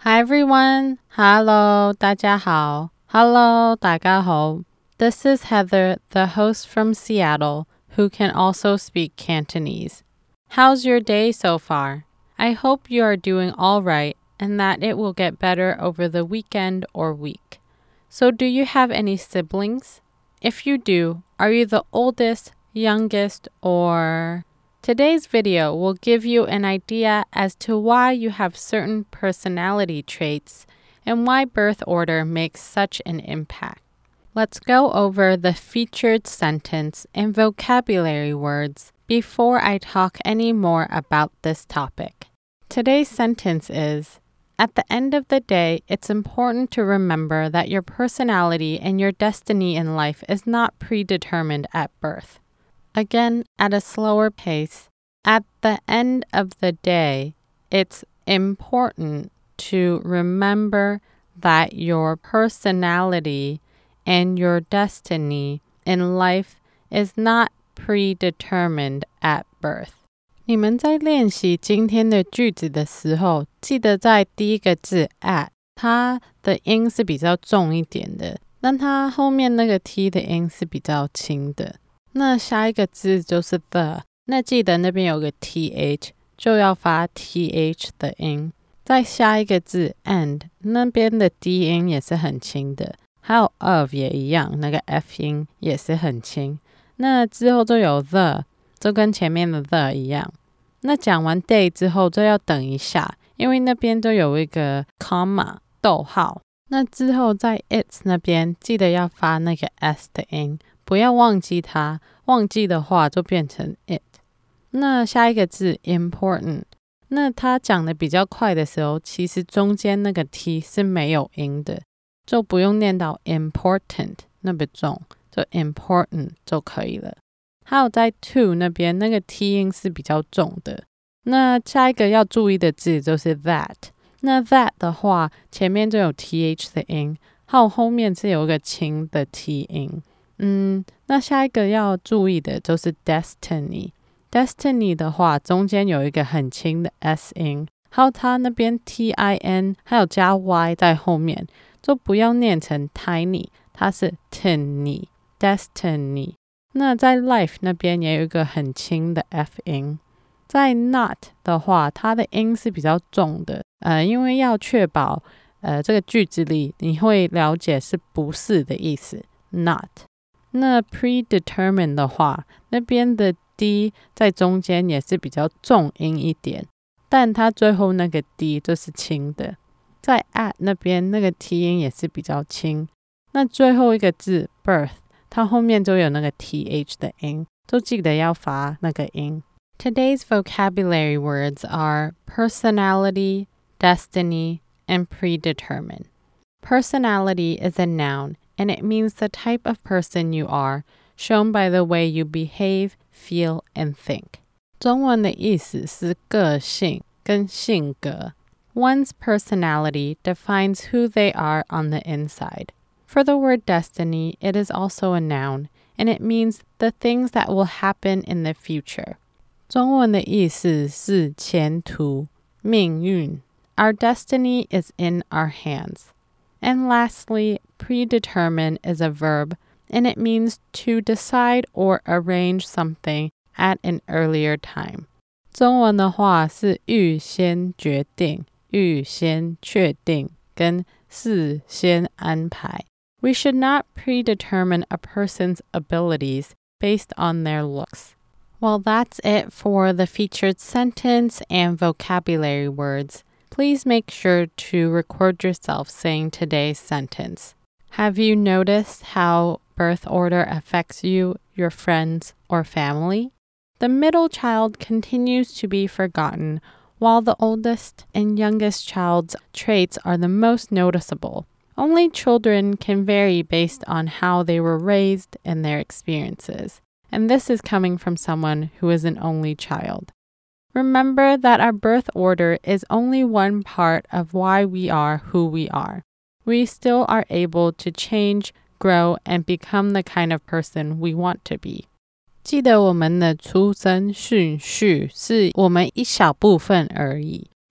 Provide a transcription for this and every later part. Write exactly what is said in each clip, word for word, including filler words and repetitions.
Hi everyone. Hello, 大家好. Hello, 大家好. This is Heather, the host from Seattle, who can also speak Cantonese. How's your day so far? I hope you are doing all right and that it will get better over the weekend or week. So do you have any siblings? If you do, are you the oldest, youngest, or... Today's video will give you an idea as to why you have certain personality traits and why birth order makes such an impact. Let's go over the featured sentence and vocabulary words before I talk any more about this topic. Today's sentence is, at the end of the day, it's important to remember that your personality and your destiny in life is not predetermined at birth. Again, at a slower pace, at the end of the day, it's important to remember that your personality and your destiny in life is not predetermined at birth. 你们在练习今天的句子的时候，记得在第一个字 at， 它的音是比较重一点的，但它后面那个 t 的音是比较轻的。那下一个字就是 the， 那记得那边有个 th， 就要发 th 的音。再下一个字 and， 那边的 d 音也是很轻的，还有 of 也一样，那个 f 音也是很轻。那之后就有 the， 就跟前面的 the 一样。那讲完 day 之后就要等一下，因为那边都有一个 comma 逗号。那之后在 its 那边记得要发那个 s 的音，不要忘记它，忘记的话就变成 it。 那下一个字 important， 那它讲的比较快的时候，其实中间那个 t 是没有音的，就不用念到 important 那么重，就 important 就可以了。还有在 to 那边那个 t 音是比较重的。那下一个要注意的字就是 that， 那 that 的话前面就有 th 的音，还有后面是有一个轻的 t 音。嗯，那下一个要注意的就是 destiny。 destiny 的话中间有一个很轻的 s 音，还有它那边 tin 还有加 y 在后面，就不要念成 tiny， 它是 tiny destiny。 那在 life 那边也有一个很轻的 f 音。在 not 的话它的音是比较重的，呃，因为要确保呃这个句子里你会了解是不是的意思 not。那 predetermined 的话，那边的 d 在中间也是比较重音一点，但它最后那个 d 就是轻的。在 at 那边那个 t 音也是比较轻。那最后一个字 birth， 它后面就有那个 th 的音，就记得要发那个音。Today's vocabulary words are personality, destiny, and predetermined. Personality is a noun, and it means the type of person you are, shown by the way you behave, feel, and think. 中文的意思是个性跟性格。One's personality defines who they are on the inside. For the word destiny, it is also a noun, and it means the things that will happen in the future. 中文的意思是前途、命运。Our destiny is in our hands. And lastly, predetermine is a verb, and it means to decide or arrange something at an earlier time. 中文的话是预先决定、预先确定跟事先安排。We should not predetermine a person's abilities based on their looks. Well, that's it for the featured sentence and vocabulary words. Please make sure to record yourself saying today's sentence. Have you noticed how birth order affects you, your friends, or family? The middle child continues to be forgotten, while the oldest and youngest child's traits are the most noticeable. Only children can vary based on how they were raised and their experiences. And this is coming from someone who is an only child. Remember that our birth order is only one part of why we are who we are. We still are able to change, grow, and become the kind of person we want to be. 记得我们的出生顺序是我们一小部分而已。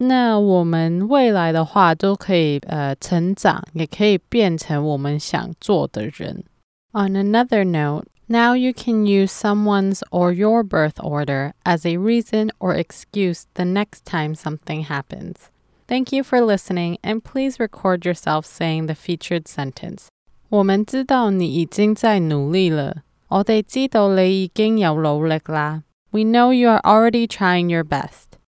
那我们未来的话都可以呃成长，也可以变成我们想做的人。On another note, now you can use someone's or your birth order as a reason or excuse the next time something happens. Thank you for listening, and please record yourself saying the featured sentence. 我們知道你已經在努力了。我哋知道你已經有努力啦。We know you are already trying your best.